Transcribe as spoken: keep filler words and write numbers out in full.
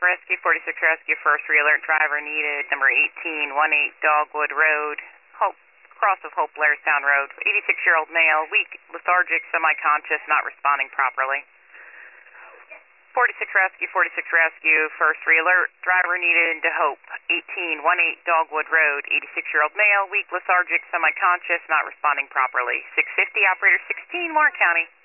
Rescue, forty-six Rescue, first re-alert, driver needed, number eighteen eighteen Dogwood Road, Hope, cross of Hope Blairstown Road, eighty-six-year-old male, weak, lethargic, semi-conscious, not responding properly. forty-six Rescue, forty-six Rescue, first re-alert, driver needed into Hope, eighteen eighteen Dogwood Road, eighty-six-year-old male, weak, lethargic, semi-conscious, not responding properly. six fifty, operator sixteen, Warren County.